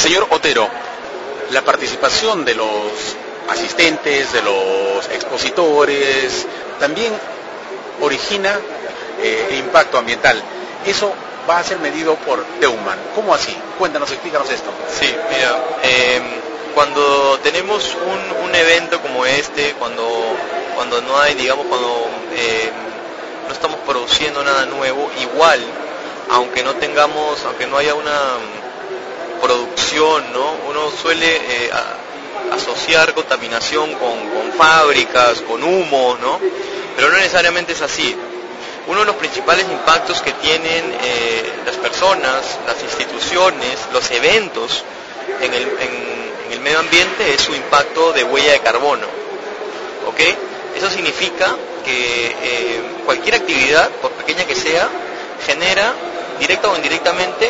Señor Otero, la participación de los asistentes, de los expositores, también origina impacto ambiental. Eso va a ser medido por Deuman. ¿Cómo así? Cuéntanos, explícanos esto. Sí, mira, cuando tenemos un evento como este, cuando no hay, digamos, cuando no estamos produciendo nada nuevo, igual, aunque no haya una producción, ¿no? Uno suele asociar contaminación con fábricas, con humos, ¿no? Pero no necesariamente es así. Uno de los principales impactos que tienen las personas, las instituciones, los eventos en el medio ambiente es su impacto de huella de carbono, ¿ok? Eso significa que cualquier actividad, por pequeña que sea, genera directa o indirectamente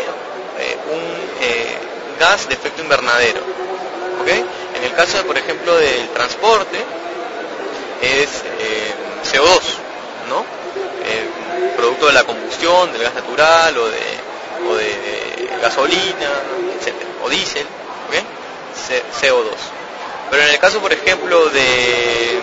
un gas de efecto invernadero, ¿ok? En el caso, por ejemplo, del transporte, es CO2, ¿no? Producto de la combustión, del gas natural o de gasolina, etcétera, o diésel, ¿okay? CO2. Pero en el caso, por ejemplo, de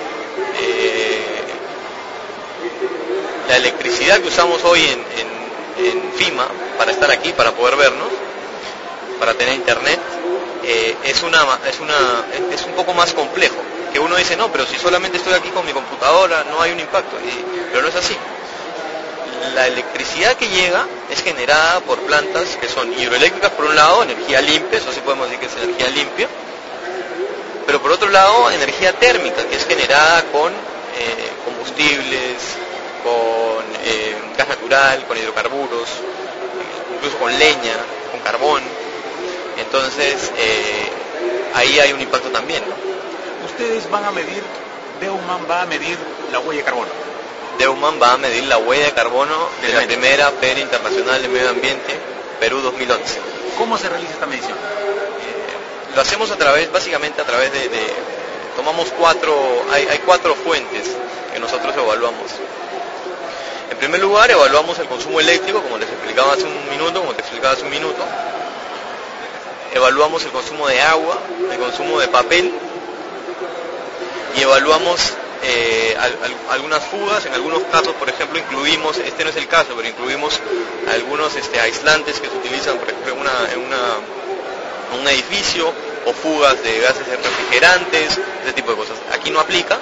la electricidad que usamos hoy en FIMA para estar aquí, para poder vernos, para tener internet, es un poco más complejo. Que uno dice, no, pero si solamente estoy aquí con mi computadora, no hay un impacto. Pero no es así. La electricidad que llega es generada por plantas que son hidroeléctricas por un lado, energía limpia, eso sí podemos decir que es energía limpia, pero por otro lado energía térmica, que es generada con combustibles, con gas natural, con hidrocarburos, incluso con leña, con carbón. Entonces ahí hay un impacto también, ¿no? Ustedes van a medir, Deuman va a medir la huella de carbono. Deuman va a medir la huella de carbono de la primera Feria Internacional de Medio Ambiente, Perú 2011. ¿Cómo se realiza esta medición? Lo hacemos básicamente a través de tomamos hay cuatro fuentes que nosotros evaluamos. En primer lugar, evaluamos el consumo eléctrico, como te explicaba hace un minuto. Evaluamos el consumo de agua, el consumo de papel, y evaluamos algunas fugas. En algunos casos, por ejemplo, incluimos, este no es el caso, pero incluimos algunos aislantes que se utilizan, por ejemplo, en un edificio, o fugas de gases refrigerantes, ese tipo de cosas. Aquí no aplica.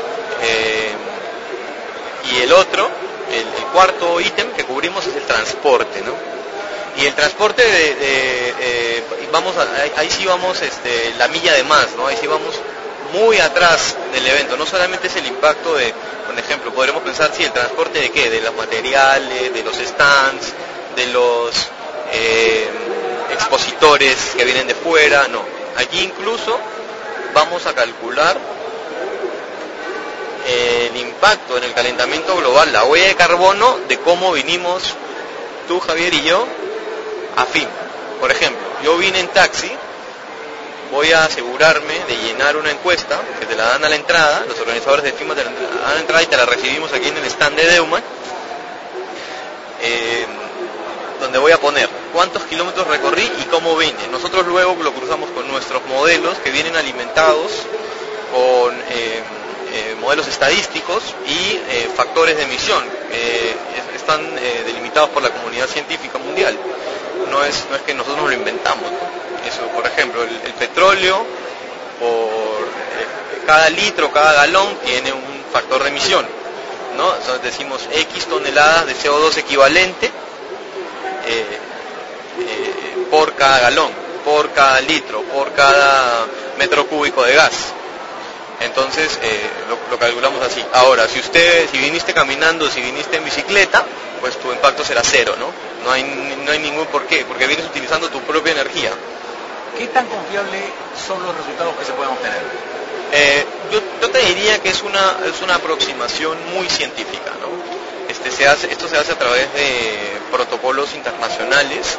Y el cuarto ítem que cubrimos es el transporte, ¿no? Y el transporte ahí sí vamos la milla de más, ¿no? Ahí sí vamos muy atrás del evento. No solamente es el impacto por ejemplo, podremos pensar, el transporte de qué, de los materiales, de los stands, de los expositores que vienen de fuera, no. Allí incluso vamos a calcular el impacto en el calentamiento global, la huella de carbono de cómo vinimos tú, Javier, y yo a FIMA. Por ejemplo, yo vine en taxi, voy a asegurarme de llenar una encuesta que te la dan a la entrada, los organizadores de FIMA te la dan a la entrada y te la recibimos aquí en el stand de Deuman, donde voy a poner cuántos kilómetros recorrí y cómo vine. Nosotros luego lo cruzamos con nuestros modelos que vienen alimentados con modelos estadísticos y factores de emisión que están delimitados por la comunidad científica mundial. No es que nosotros lo inventamos, ¿no? Eso, por ejemplo, el petróleo, por cada litro, cada galón tiene un factor de emisión, ¿no? Entonces decimos X toneladas de CO2 equivalente por cada galón, por cada litro, por cada metro cúbico de gas. Entonces lo calculamos así. Ahora, si viniste caminando, si viniste en bicicleta, pues tu impacto será cero, ¿no? No hay ningún por qué, porque vienes utilizando tu propia energía. ¿Qué tan confiables son los resultados que se pueden obtener? Yo te diría que es una aproximación muy científica, ¿no? Esto se hace a través de protocolos internacionales.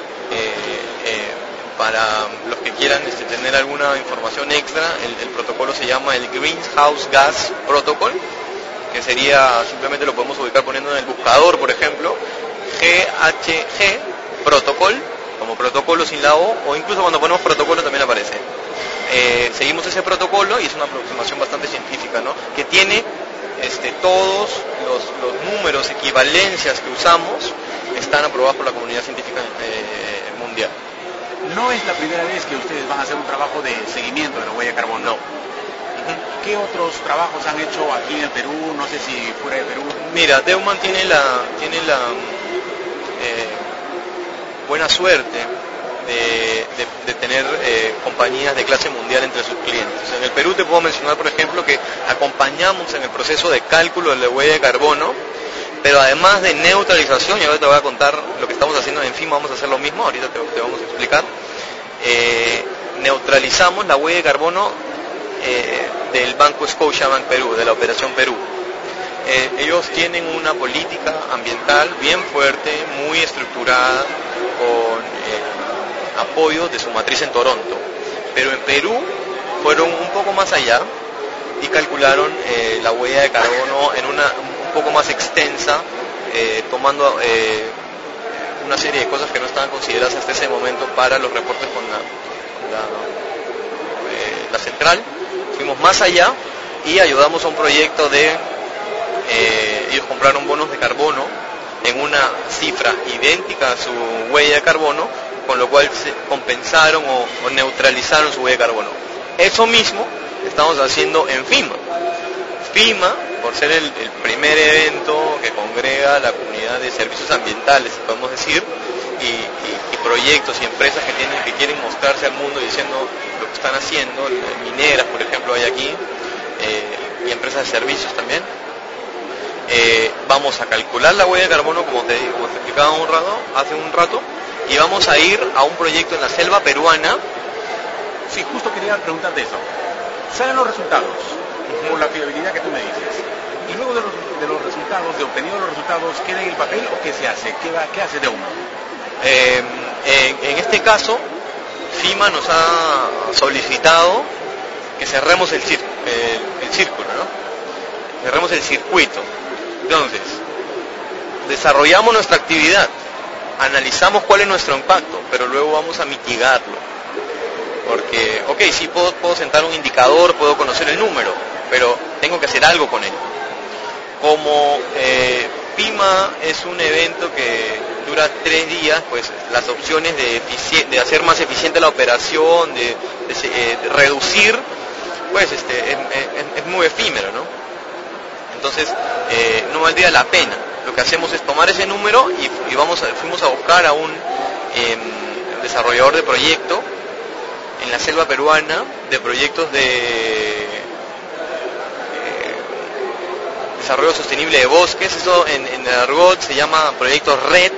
Para los que quieran tener alguna información extra, el protocolo se llama el Greenhouse Gas Protocol, que sería, simplemente lo podemos ubicar poniendo en el buscador, por ejemplo, GHG Protocol, como protocolo sin la O, o incluso cuando ponemos protocolo también aparece. Seguimos ese protocolo y es una aproximación bastante científica, ¿no? Que tiene todos los números, equivalencias que usamos, están aprobados por la comunidad científica mundial. No es la primera vez que ustedes van a hacer un trabajo de seguimiento de la huella de carbono. No. ¿Qué otros trabajos han hecho aquí en Perú? No sé si fuera de Perú. Mira, Deuman tiene la buena suerte de tener compañías de clase mundial entre sus clientes. En el Perú te puedo mencionar, por ejemplo, que acompañamos en el proceso de cálculo de la huella de carbono, pero además de neutralización, y ahora te voy a contar lo que estamos haciendo en FIMA, vamos a hacer lo mismo, ahorita te vamos a explicar. Neutralizamos la huella de carbono del Banco Scotiabank Perú, de la Operación Perú. Ellos tienen una política ambiental bien fuerte, muy estructurada, con apoyo de su matriz en Toronto. Pero en Perú fueron un poco más allá y calcularon la huella de carbono en un poco más extensa, tomando una serie de cosas que no estaban consideradas hasta ese momento para los reportes con la central. Fuimos más allá y ayudamos a un proyecto ellos compraron bonos de carbono en una cifra idéntica a su huella de carbono, con lo cual se compensaron o neutralizaron su huella de carbono. Eso mismo estamos haciendo en FIMA. FIMA, por ser el primer evento que congrega a la comunidad de servicios ambientales, podemos decir, y proyectos y empresas que quieren mostrarse al mundo diciendo lo que están haciendo, mineras, por ejemplo, hay aquí, y empresas de servicios también. Vamos a calcular la huella de carbono, como te explicaba hace un rato, y vamos a ir a un proyecto en la selva peruana. Sí, justo quería preguntarte eso. Salen los resultados, por la fiabilidad que tú me dices, y luego de los resultados, de obtenidos los resultados, ¿queda en el papel o qué se hace? ¿Qué hace Deuman? En este caso, FIMA nos ha solicitado que cerremos el círculo, ¿no? Cerremos el circuito. Entonces, desarrollamos nuestra actividad, analizamos cuál es nuestro impacto, pero luego vamos a mitigarlo. Porque, ok, sí puedo sentar un indicador, puedo conocer el número, pero tengo que hacer algo con él. Como FIMA es un evento que dura 3 días, pues las opciones de hacer más eficiente la operación, de reducir, pues es muy efímero, ¿no? Entonces no valdría la pena. Lo que hacemos es tomar ese número y fuimos a buscar a un desarrollador de proyecto en la selva peruana, de proyectos de desarrollo sostenible de bosques. Eso en el argot se llama proyectos REDD,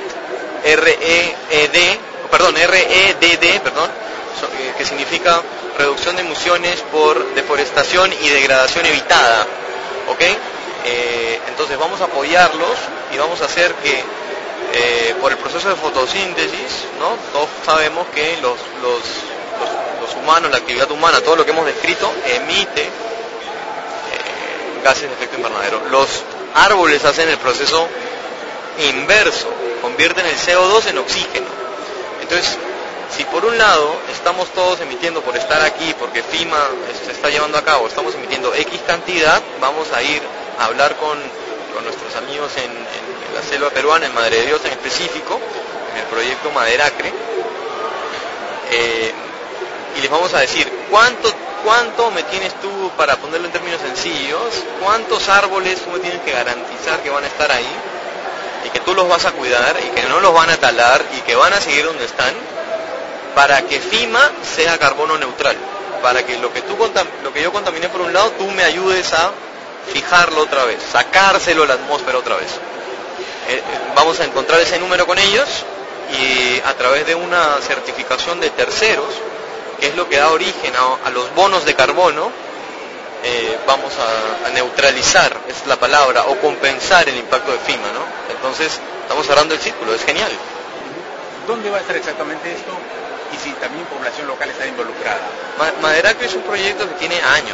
que significa reducción de emisiones por deforestación y degradación evitada, ¿ok? Entonces vamos a apoyarlos y vamos a hacer que por el proceso de fotosíntesis, ¿no? Todos sabemos que los humanos, la actividad humana, todo lo que hemos descrito, emite gases de efecto invernadero. Los árboles hacen el proceso inverso, convierten el CO2 en oxígeno. Entonces, si por un lado estamos todos emitiendo por estar aquí, porque FIMA se está llevando a cabo, estamos emitiendo X cantidad, vamos a ir a hablar con nuestros amigos en la selva peruana, en Madre de Dios en específico, en el proyecto Maderacre, y les vamos a decir cuánto me tienes tú, para ponerlo en términos sencillos, cuántos árboles tú me tienes que garantizar que van a estar ahí y que tú los vas a cuidar y que no los van a talar y que van a seguir donde están, para que FIMA sea carbono neutral, para que lo que yo contaminé por un lado, tú me ayudes a fijarlo otra vez, sacárselo a la atmósfera otra vez. Vamos a encontrar ese número con ellos y a través de una certificación de terceros, que es lo que da origen a los bonos de carbono, vamos a neutralizar, es la palabra, o compensar el impacto de FIMA, ¿no? Entonces estamos cerrando el círculo, es genial. ¿Dónde va a estar exactamente esto? Y si también población local está involucrada. Maderacre es un proyecto que tiene años.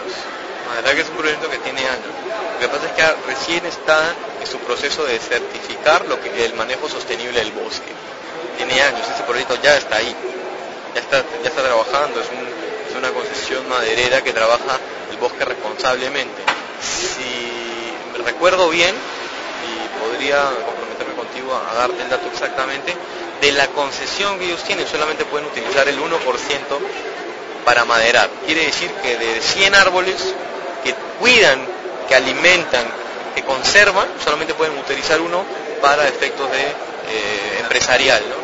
Lo que pasa es que recién está en su proceso de certificar el manejo sostenible del bosque. tiene años, ese proyecto ya está ahí, ya está trabajando, es una concesión maderera que trabaja el bosque responsablemente. Si recuerdo bien, y podría comprometerme contigo a darte el dato exactamente, de la concesión que ellos tienen solamente pueden utilizar el 1% para maderar. Quiere decir que de 100 árboles que cuidan, que alimentan, que conservan, solamente pueden utilizar uno para efectos de empresarial, ¿no?